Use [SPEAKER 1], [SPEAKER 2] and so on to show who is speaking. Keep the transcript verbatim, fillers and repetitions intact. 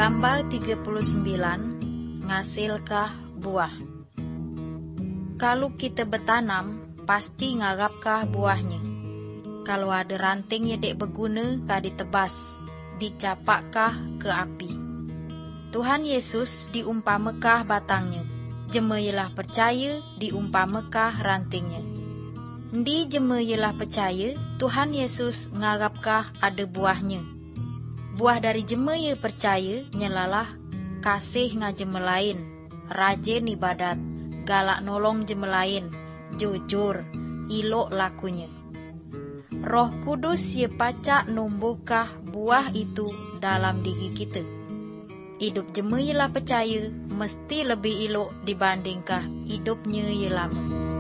[SPEAKER 1] Gambar tiga puluh sembilan, ngasilkah buah? Kalau kita bertanam, pasti ngarapkah buahnya. Kalau ada ranting yang dek berguna, kah ditebas, dicapakkah ke api. Tuhan Yesus diumpamakah batangnya, jema ialah percaya diumpamakah rantingnya. Di jema ialah percaya, Tuhan Yesus ngarapkah ada buahnya. Buah dari jema ia percaya, nyelalah kasih ngah jema lain, rajin ibadat, galak nolong jema lain, jujur, ilok lakunya. Roh Kudus ia pacak numbuhkah buah itu dalam diri kita. Hidup jema ialah percaya, mesti lebih ilok dibandingkah hidupnya ia lama.